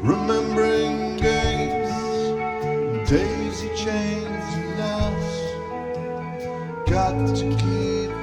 remembering games, daisy chains and laughs. Got to keep